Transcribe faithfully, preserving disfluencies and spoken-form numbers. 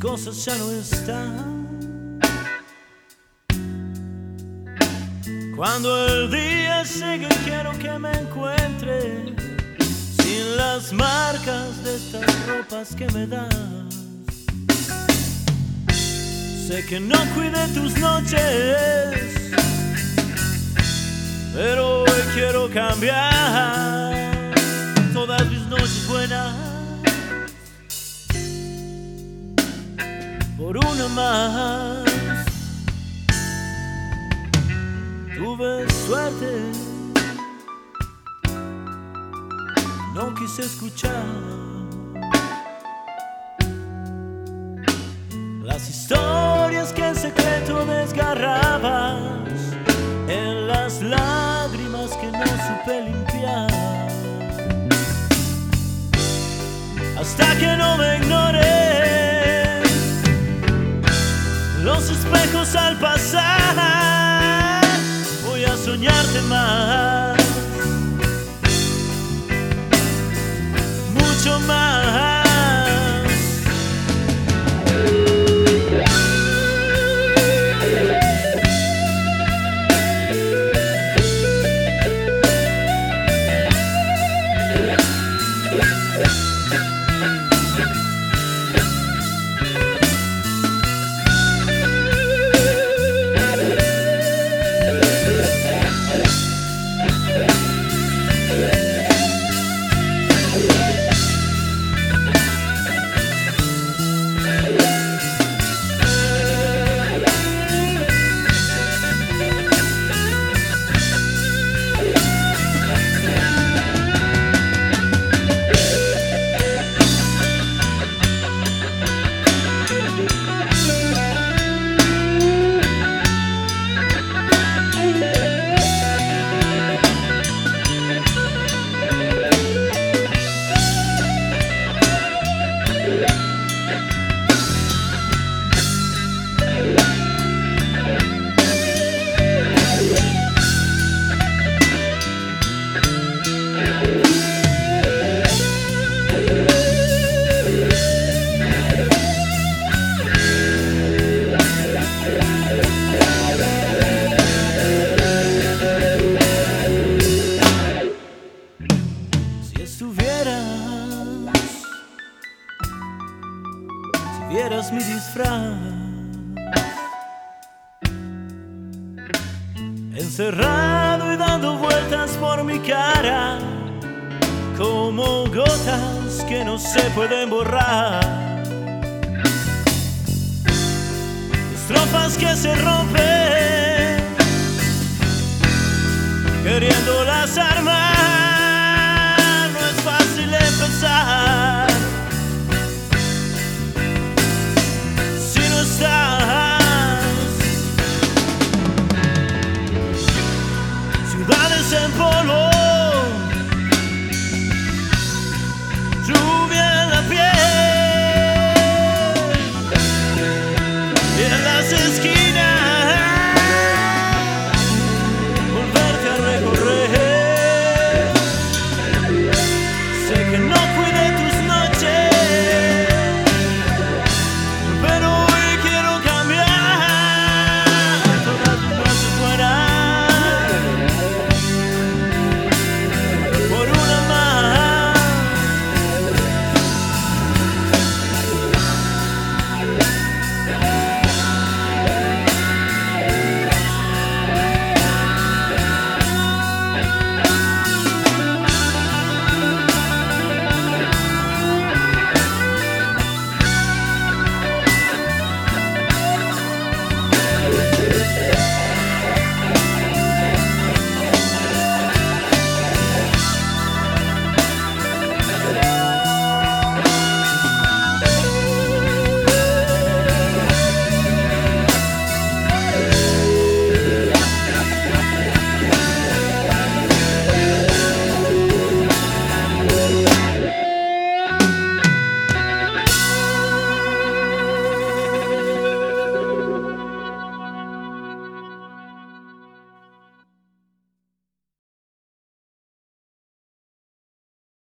cosas ya no están. Cuando el día sigue quiero que me encuentre sin las marcas de estas ropas que me das. Sé que no cuidé tus noches, pero hoy quiero cambiar todas mis noches buenas por una más. Tuve suerte, no quise escuchar las historias que en secreto desgarrabas, en las lágrimas que no supe limpiar. Hasta que no me ignores los espejos al pasar, voy a soñarte más, mucho más. Si vieras mi disfraz, encerrado y dando vueltas por mi cara, como gotas que no se pueden borrar, estrofas que se rompen, queriéndolas armar.